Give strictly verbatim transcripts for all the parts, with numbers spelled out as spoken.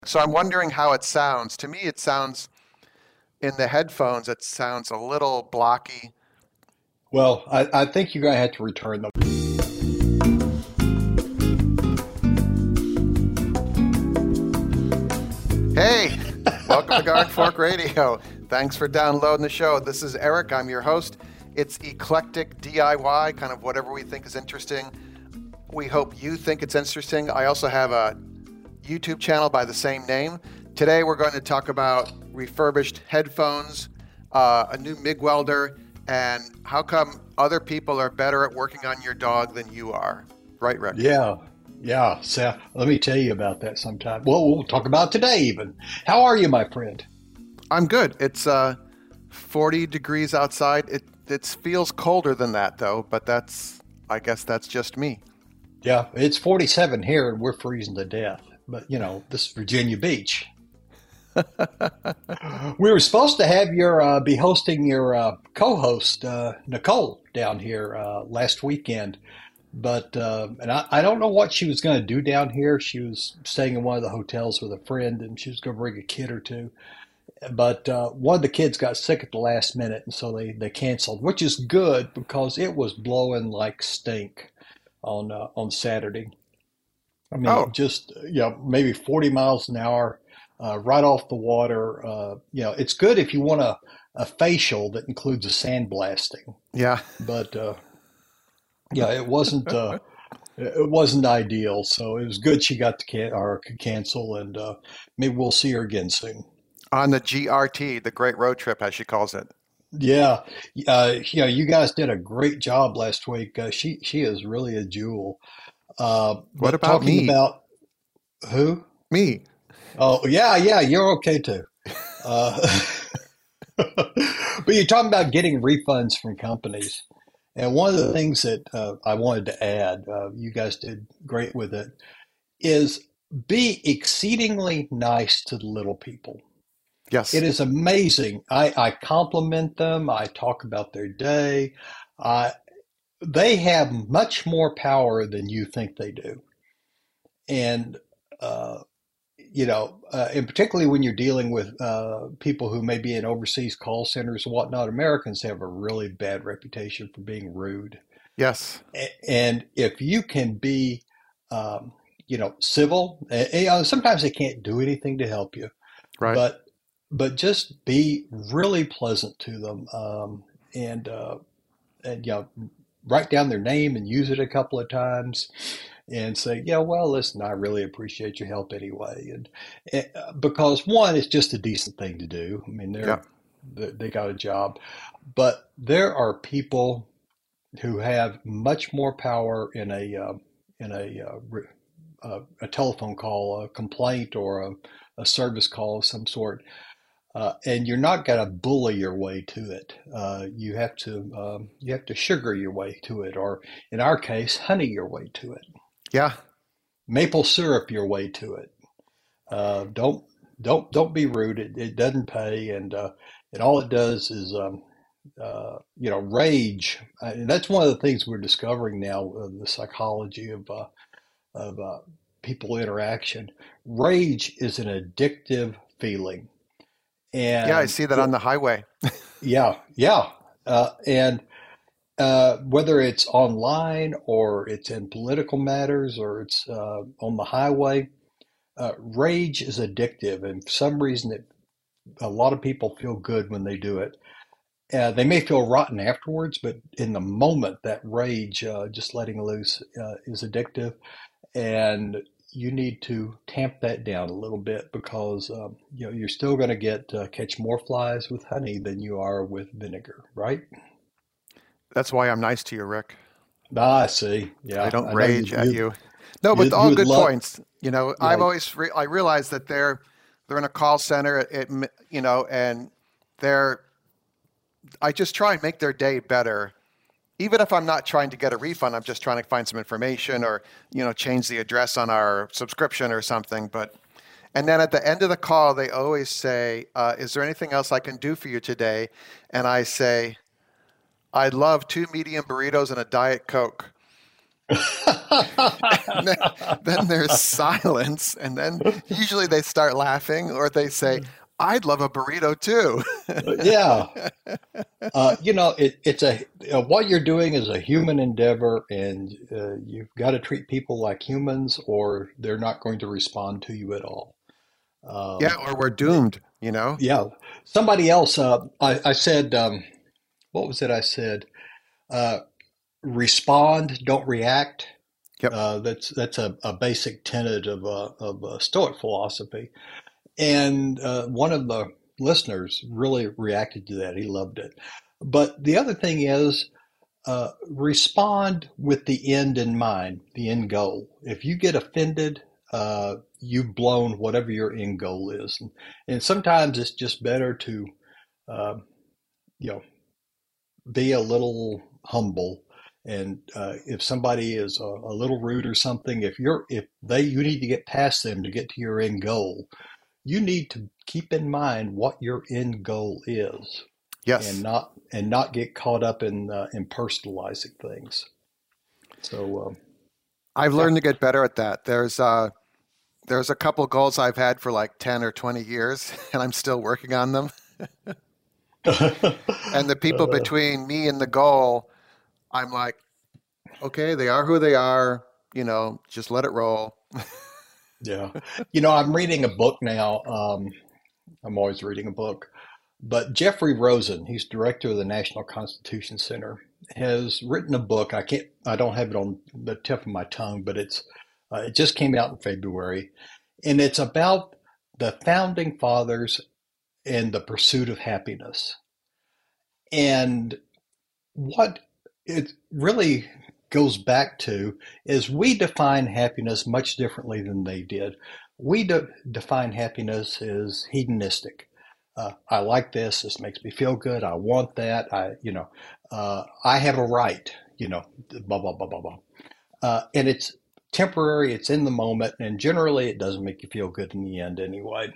So I'm wondering how it sounds. To me, it sounds in the headphones, it sounds a little blocky. Well, I, I think you're going to have to return them. Hey, welcome to Garden Fork Radio. Thanks for downloading the show. This is Eric. I'm your host. It's eclectic D I Y, kind of whatever we think is interesting. We hope you think it's interesting. I also have a YouTube channel by the same name. Today we're going to talk about refurbished headphones, uh, a new MIG welder, and how come other people are better at working on your dog than you are. Right, Rick? Yeah, yeah. So let me tell you about that sometime. Well, we'll talk about it today even. How are you, my friend? I'm good. It's uh, forty degrees outside. It it feels colder than that though, but that's I guess that's just me. Yeah, it's forty-seven here and we're freezing to death. But, you know, this is Virginia Beach. We were supposed to have your uh, be hosting your uh, co-host uh, Nicole down here uh, last weekend, but uh, and I, I don't know what she was going to do down here. She was staying in one of the hotels with a friend, and she was going to bring a kid or two. But uh, one of the kids got sick at the last minute, and so they they canceled, which is good because it was blowing like stink on uh, on Saturday. I mean, Oh, just you know, maybe forty miles an hour, uh, right off the water. Uh, you know, it's good if you want a, a facial that includes a sandblasting, yeah. but uh, yeah, it wasn't uh, it wasn't ideal. So it was good she got to can or could cancel, and uh, maybe we'll see her again soon. On the G R T, the Great Road Trip, as she calls it. Yeah, uh, you know, you guys did a great job last week. Uh, she she is really a jewel. Uh, What but about talking me? about who? Me. Oh, yeah, yeah, you're okay too. Uh, but you're talking about getting refunds from companies. And one of the things that uh, I wanted to add, uh, you guys did great with it, is be exceedingly nice to the little people. It Yes. is amazing. I, I compliment them. I talk about their day. I, they have much more power than you think they do. And uh, you know, uh, and particularly when you're dealing with uh, people who may be in overseas call centers and whatnot, Americans have a really bad reputation for being rude. Yes. A- And if you can be, um, you know, civil, and, and, you know, sometimes they can't do anything to help you, Right. but but just be really pleasant to them, um, and uh, and you know, write down their name and use it a couple of times and say, yeah, well, listen, I really appreciate your help anyway. And, and uh, because one, it's just a decent thing to do. I mean, Yeah. they're, they they got a job, but there are people who have much more power in a, uh, in a, uh, re- uh, a telephone call, a complaint or a, a service call of some sort. Uh, and you're not going to bully your way to it. Uh, you have to um, you have to sugar your way to it, or in our case, honey your way to it, Yeah. maple syrup your way to it. Uh, don't don't don't be rude. It, it doesn't pay, and uh, and all it does is um, uh, you know rage. Uh, And that's one of the things we're discovering now, uh, the psychology of uh, of uh, people interaction. Rage is an addictive feeling, Yeah. I and see that on it, the highway. yeah, yeah, uh, and uh, whether it's online or it's in political matters or it's uh, on the highway, uh, rage is addictive, and for some reason, it, a lot of people feel good when they do it. Uh, they may feel rotten afterwards, but in the moment, that rage, uh, just letting loose, uh, is addictive, and you need to tamp that down a little bit because um, you know you're still going to get uh, catch more flies with honey than you are with vinegar, right? That's why I'm nice to you, Rick. Ah, I see. I Yeah, don't I know you rage at you you. No, you but you all would good love. points. You know, Yeah, I've always re I realize that they're they're in a call center. It, you know, and they're I just try and make their day better. Even if I'm not trying to get a refund, I'm just trying to find some information or, you know, change the address on our subscription or something. But, and then at the end of the call, they always say, uh, is there anything else I can do for you today? And I say, I'd love two medium burritos and a Diet Coke. And then, then there's silence, and then usually they start laughing or they say, I'd love a burrito too. Yeah. Uh, you know, it, it's a uh, what you're doing is a human endeavor, and uh, you've got to treat people like humans, or they're not going to respond to you at all. Yeah, Um, or we're doomed, you know? yeah. Somebody else, uh, I, I said, um, what was it I said? Uh, respond, don't react. Yep. Uh, that's that's a, a basic tenet of uh, of uh, Stoic philosophy. And uh, one of the listeners really reacted to that. He loved it. But the other thing is, uh, respond with the end in mind, the end goal. If you get offended, uh, you've blown whatever your end goal is. And, and sometimes it's just better to, uh, you know, be a little humble. And uh, if somebody is a, a little rude or something, if you're if they you need to get past them to get to your end goal, you need to keep in mind what your end goal is, and Yes. not and not get caught up in uh, in personalizing things. So um, I've yeah. learned to get better at that. There's uh there's a couple goals I've had for like ten or twenty years, and I'm still working on them. And the people uh, between me and the goal, I'm like, okay, they are who they are, you know, just let it roll. yeah, you know, I'm reading a book now. Um, I'm always reading a book, but Jeffrey Rosen, he's director of the National Constitution Center, has written a book. I can't, I don't have it on the tip of my tongue, but it's uh, it just came out in February, and it's about the founding fathers and the pursuit of happiness. And what it really goes back to is we define happiness much differently than they did. We de- define happiness as hedonistic. Uh, I like this. This makes me feel good. I want that. I, you know, uh, I have a right. You know, blah blah blah blah blah. Uh, and it's temporary. It's in the moment, and generally, it doesn't make you feel good in the end anyway.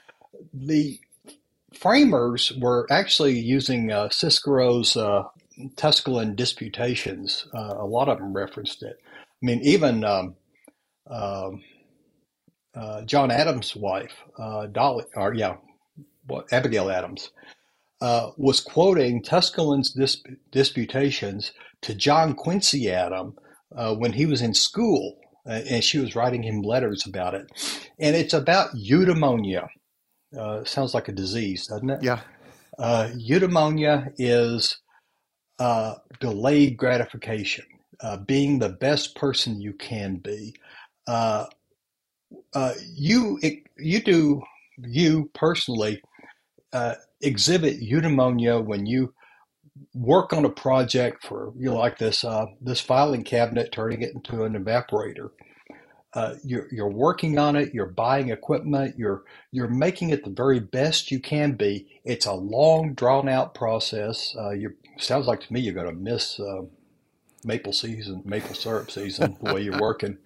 The framers were actually using uh, Cicero's uh, Tusculan disputations. Uh, a lot of them referenced it. I mean, even um, um uh, John Adams' wife, uh, Dolly, or yeah, what, Abigail Adams, uh, was quoting Tusculan's disp- disputations to John Quincy Adams uh, when he was in school, uh, and she was writing him letters about it. And it's about eudaimonia. Uh, sounds like a disease, doesn't it? Yeah. Uh, eudaimonia is uh, delayed gratification, uh, being the best person you can be. Uh, uh, you you do you personally uh, exhibit eudaimonia when you work on a project for you know, like this uh, this filing cabinet, turning it into an evaporator. Uh, you're you're working on it. You're buying equipment. You're you're making it the very best you can be. It's a long, drawn out process. Uh, you sounds like to me you're going to miss uh, maple season, maple syrup season, the way you're working.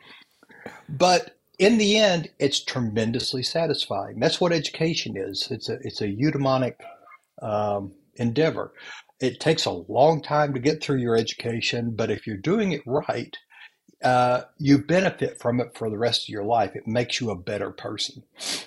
But in the end, it's tremendously satisfying. That's what education is. It's a it's a eudaimonic um, endeavor. It takes a long time to get through your education, but if you're doing it right, uh, you benefit from it for the rest of your life. It makes you a better person.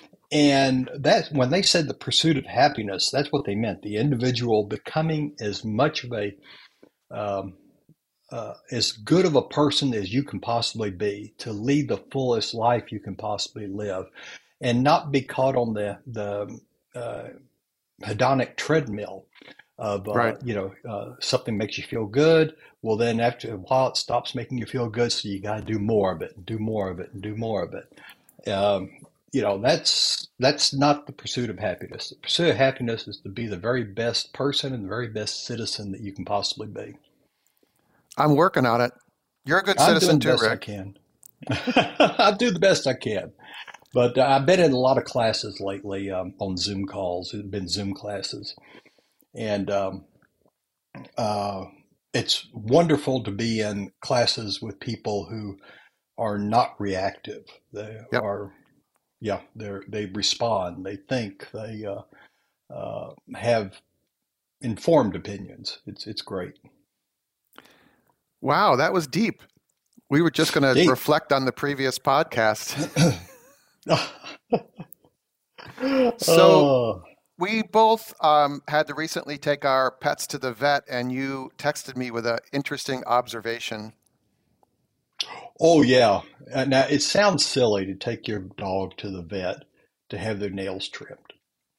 And that when they said the pursuit of happiness, that's what they meant. The individual becoming as much of a um, uh, as good of a person as you can possibly be to lead the fullest life you can possibly live, and not be caught on the the uh, hedonic treadmill of uh, Right. you know uh, something makes you feel good. Well, then after a while, it stops making you feel good, so you got to do more of it, and do more of it, and do more of it. Um, you know that's that's not the pursuit of happiness. The pursuit of happiness is to be the very best person and the very best citizen that you can possibly be. I'm working on it. You're a good I'm doing citizen the too, best I Rick. can. I do the best I can. But uh, I've been in a lot of classes lately um, on Zoom calls. It's been Zoom classes. And um, uh, it's wonderful to be in classes with people who are not reactive. They Yep. are, yeah, they they respond, they think, they uh, uh, have informed opinions. It's it's great. Wow, that was deep. We were just going to Gee. reflect on the previous podcast. So Oh, we both um, had to recently take our pets to the vet, and you texted me with an interesting observation. oh yeah. Uh, Now it sounds silly to take your dog to the vet to have their nails trimmed,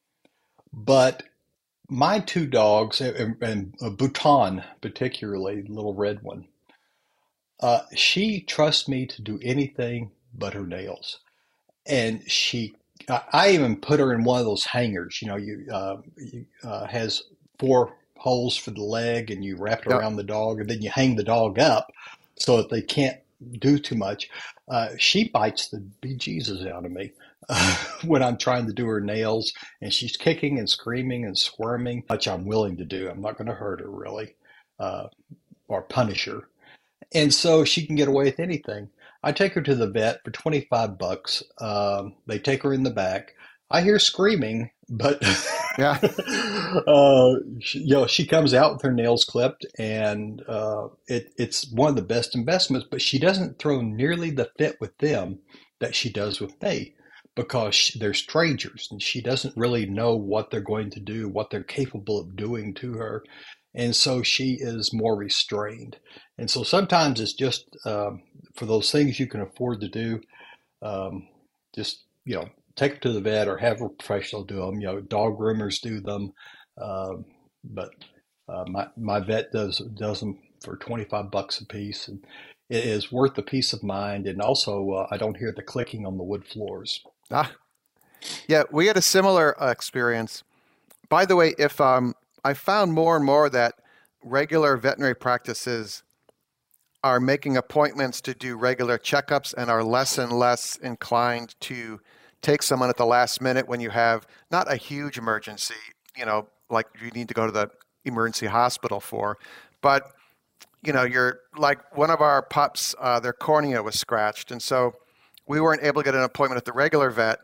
but my two dogs, and, and uh, Bhutan particularly, the little red one, uh, she trusts me to do anything but her nails. And she, I I even put her in one of those hangers. You know, you, uh, you uh, has four holes for the leg, and you wrap it Yep. around the dog, and then you hang the dog up so that they can't do too much. Uh, she bites the bejesus out of me uh, when I'm trying to do her nails, and she's kicking and screaming and squirming, which I'm willing to do. I'm not going to hurt her really, uh, or punish her, and so she can get away with anything. I take her to the vet for twenty-five bucks. Um, they take her in the back. I hear screaming, but Yeah. uh, she, you know, she comes out with her nails clipped, and uh, it, it's one of the best investments. But she doesn't throw nearly the fit with them that she does with me because she, they're strangers, and she doesn't really know what they're going to do, what they're capable of doing to her, and so she is more restrained. And so sometimes it's just um, for those things you can afford to do, um, just you know, take her to the vet or have a professional do them. You know, dog groomers do them, um, but uh, my my vet does does them for twenty five bucks a piece, and it is worth the peace of mind. And also, uh, I don't hear the clicking on the wood floors. Ah, yeah, we had a similar uh, experience. By the way, if um, I found more and more that regular veterinary practices are making appointments to do regular checkups and are less and less inclined to take someone at the last minute when you have not a huge emergency, you know, like you need to go to the emergency hospital for, but you know, you're like one of our pups, uh, their cornea was scratched, and so we weren't able to get an appointment at the regular vet.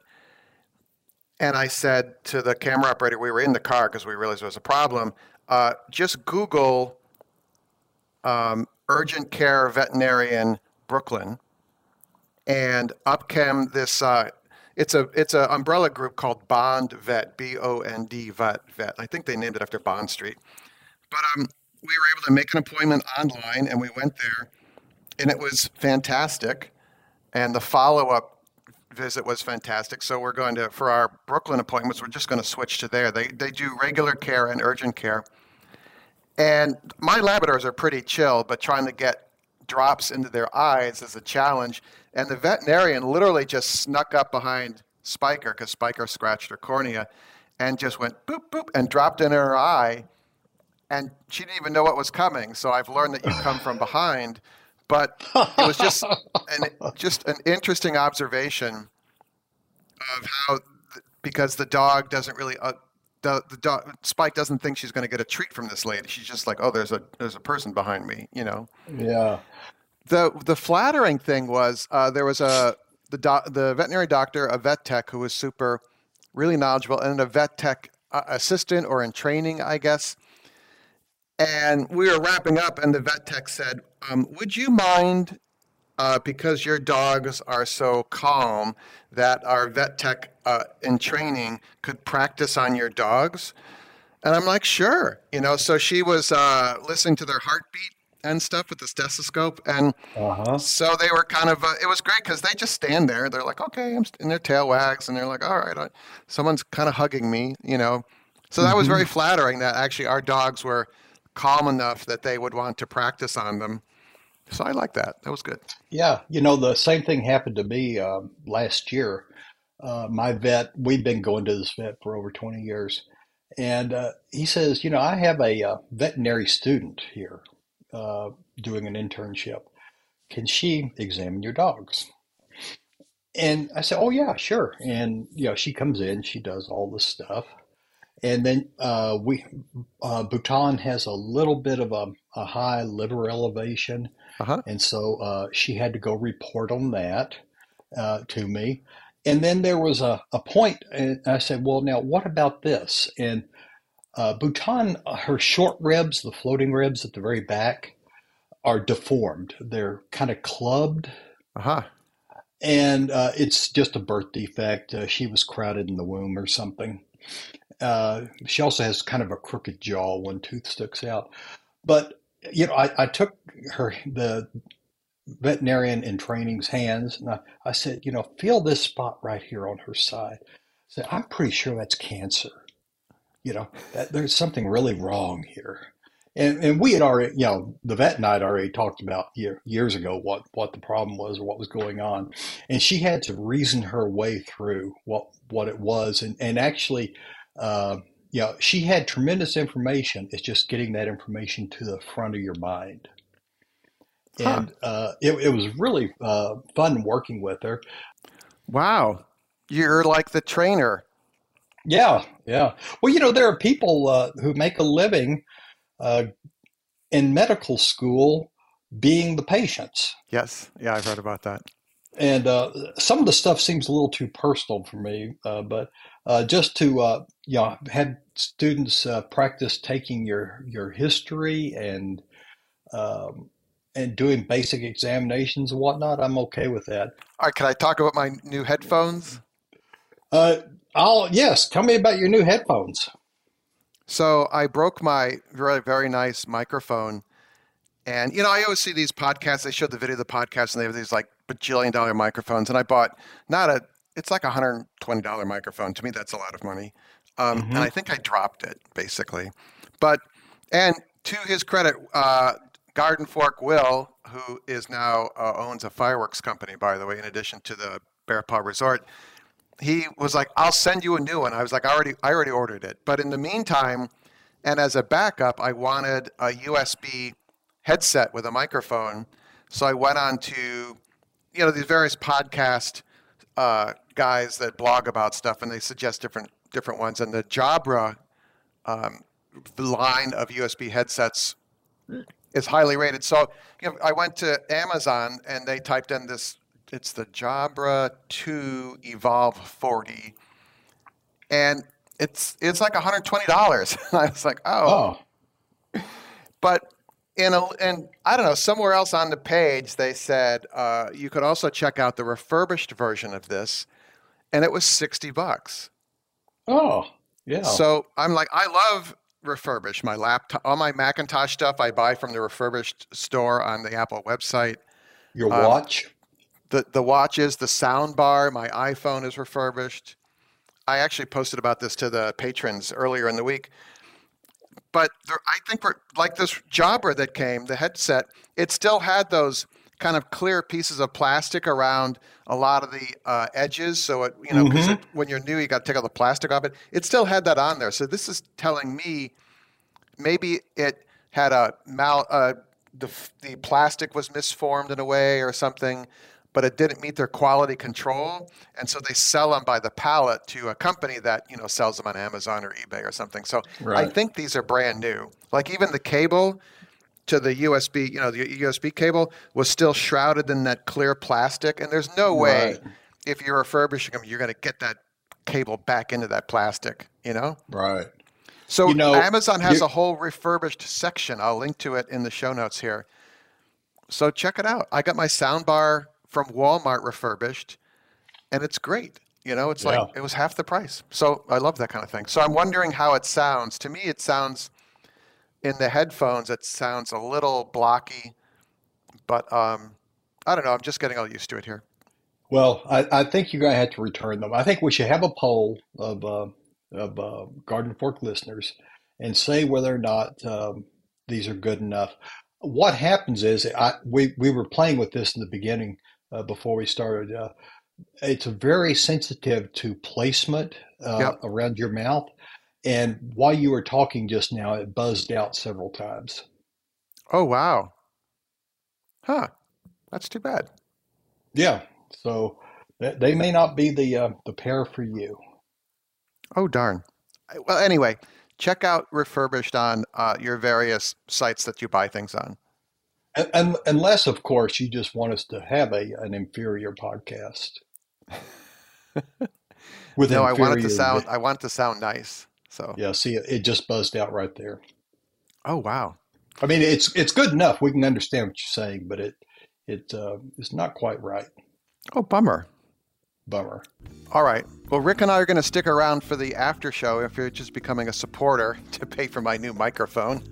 And I said to the camera operator, we were in the car because we realized there was a problem. Uh, just Google um, urgent care veterinarian Brooklyn, and up came this. Uh, it's a it's an umbrella group called Bond Vet, B O N D Vet Vet. I think they named it after Bond Street. But um, we were able to make an appointment online, and we went there, and it was fantastic. And the follow up visit was fantastic. So we're going to, for our Brooklyn appointments, we're just going to switch to there. They they do regular care and urgent care. And my Labradors are pretty chill, but trying to get drops into their eyes is a challenge. And the veterinarian literally just snuck up behind Spiker because Spiker scratched her cornea and just went boop, boop, and dropped in her eye. And she didn't even know what was coming. So I've learned that you come from behind. But it was just an, just an interesting observation of how, because the dog doesn't really, uh, the, the dog, Spike doesn't think she's going to get a treat from this lady. She's just like, oh, there's a there's a person behind me, you know. Yeah. The the flattering thing was uh, there was a the doc, the veterinary doctor, a vet tech who was super, really knowledgeable, and a vet tech uh, assistant or in training, I guess. And we were wrapping up, and the vet tech said, um, would you mind, uh, because your dogs are so calm, that our vet tech uh, in training could practice on your dogs? And I'm like, sure. You know, so she was uh, listening to their heartbeat and stuff with the stethoscope. And Uh-huh. so they were kind of, uh, it was great because they just stand there. They're like, okay, I'm, st-, and their tail wags, and they're like, all right, I, someone's kind of hugging me, you know. So that was hmm very flattering that actually our dogs were calm enough that they would want to practice on them. So I like that. That was good. Yeah, you know, the same thing happened to me um, last year. Uh, my vet, we've been going to this vet for over twenty years. And uh, he says, you know, I have a uh, veterinary student here uh, doing an internship. Can she examine your dogs? And I said, oh, yeah, sure. And, you know, she comes in, she does all this stuff. And then uh, we, uh, Bhutan has a little bit of a, a high liver elevation. Uh-huh. And so uh, she had to go report on that uh, to me. And then there was a, a point, and I said, well, now what about this? And uh, Bhutan, uh, her short ribs, the floating ribs at the very back, are deformed. They're kind of clubbed, Uh-huh. and uh, it's just a birth defect. Uh, she was crowded in the womb or something. Uh, she also has kind of a crooked jaw. One tooth sticks out. But you know, I, I took her the veterinarian in training's hands, and I, I said, you know, feel this spot right here on her side. I said, I'm pretty sure that's cancer. You know, that there's something really wrong here. And and we had already, you know, the vet and I had already talked about year, years ago what what the problem was or what was going on, and she had to reason her way through what what it was, and and actually, uh, you know, she had tremendous information. It's just getting that information to the front of your mind. Huh. And uh, it, it was really uh, fun working with her. Wow. You're like the trainer. Yeah, yeah. Well, you know, there are people uh, who make a living uh, in medical school being the patients. Yes. Yeah, I've heard about that. And uh, some of the stuff seems a little too personal for me, uh, but uh, just to uh, you know, have students uh, practice taking your your history and um, and doing basic examinations and whatnot, I'm okay with that. All right, can I talk about my new headphones? Uh, I'll yes. Tell me about your new headphones. So I broke my very, very nice microphone. And, you know, I always see these podcasts. They show the video of the podcast and they have these like bajillion dollar microphones. And I bought not a, it's like a one hundred twenty dollar microphone. To me, that's a lot of money. Um, and Hmm. I think I dropped it basically. But, and to his credit, uh, Garden Fork Will, who is now uh, owns a fireworks company, by the way, in addition to the Bear Paw Resort, he was like, "I'll send you a new one." I was like, "I already, I already ordered it." But in the meantime, and as a backup, I wanted a U S B headset with a microphone. So I went on to, you know, these various podcast uh, guys that blog about stuff, and they suggest different different ones. And the Jabra um, line of U S B headsets is highly rated. So you know, I went to Amazon and they typed in this. It's the Jabra two Evolve forty, and it's it's like one hundred twenty dollars. I was like, oh, Oh, but in a and I don't know, somewhere else on the page they said uh, you could also check out the refurbished version of this, and it was sixty bucks. oh, yeah. So I'm like, I love refurbished. My laptop, all my Macintosh stuff, I buy from the refurbished store on the Apple website. Your Um, watch. the the watches, the sound bar, my iPhone is refurbished. I actually posted about this to the patrons earlier in the week. But there, I think for like this Jabra that came, the headset, it still had those kind of clear pieces of plastic around a lot of the uh, edges. So it, you know, because Hmm. when you're new, you got to take all the plastic off it. It still had that on there. So this is telling me maybe it had a mal, uh, the the plastic was misformed in a way or something, but it didn't meet their quality control, and so they sell them by the pallet to a company that you know sells them on Amazon or eBay or something. So I Right, think these are brand new. Like even the cable to the U S B, you know, the U S B cable was still shrouded in that clear plastic, and there's no way right, if you're refurbishing them, you're going to get that cable back into that plastic, you know? right. So You know, Amazon has you a whole refurbished section. I'll link to it in the show notes here. So check it out. I got my soundbar from Walmart refurbished, and it's great. You know, it's like yeah. it was half the price. So I love that kind of thing. So I'm wondering how it sounds. To me, it sounds in the headphones, it sounds a little blocky, but um, I don't know. I'm just getting all used to it here. Well, I, I think you're going to have to return them. I think we should have a poll of uh, of uh, Garden Fork listeners and say whether or not um, these are good enough. What happens is I, we we were playing with this in the beginning uh, before we started. Uh, it's very sensitive to placement uh, Yep. around your mouth. And while you were talking just now, it buzzed out several times. Oh, wow. Huh. That's too bad. Yeah, so th- they may not be the uh, the pair for you. Oh, darn. Well, anyway, check out Refurbished on uh, your various sites that you buy things on. And, and unless, of course, you just want us to have a an inferior podcast with No, I want it to inferior. sound. vi- I want it to sound nice. So, Yeah, see, it, it just buzzed out right there. oh wow. I mean, it's it's good enough. We can understand what you're saying, but it it uh, is not quite right. Oh, bummer. Bummer. All right. Well, Rick and I are going to stick around for the after show if you're just becoming a supporter to pay for my new microphone.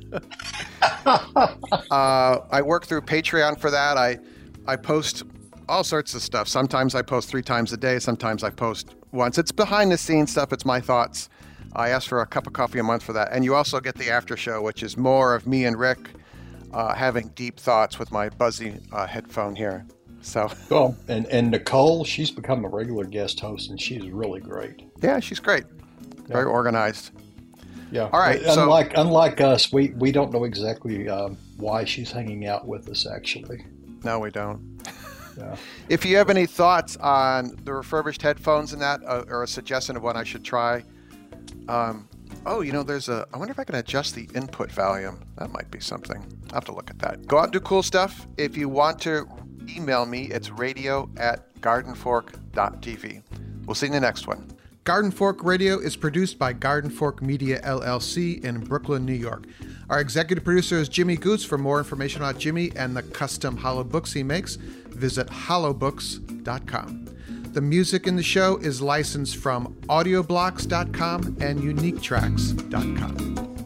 uh, I work through Patreon for that. I I post all sorts of stuff. Sometimes I post three times a day. Sometimes I post once. It's behind the scenes stuff. It's my thoughts. I ask for a cup of coffee a month for that. And you also get the after show, which is more of me and Rick uh, having deep thoughts with my buzzy uh, headphone here. So, well, and, and Nicole, she's become a regular guest host, and she's really great. Yeah, she's great. Very yeah. organized. Yeah. All right. Unlike so, unlike us, we, we don't know exactly um, why she's hanging out with us, actually. No, we don't. Yeah. If you have any thoughts on the refurbished headphones and that, uh, or a suggestion of what I should try, um, oh, you know, there's a, I wonder if I can adjust the input volume. That might be something. I'll have to look at that. Go out and do cool stuff. If you want to email me, it's radio at garden fork dot t v. We'll see you in the next one. Garden Fork Radio is produced by Garden Fork Media, L L C in Brooklyn, New York. Our executive producer is Jimmy Goots. For more information about Jimmy and the custom hollow books he makes, visit hollow books dot com. The music in the show is licensed from audioblocks dot com and unique tracks dot com.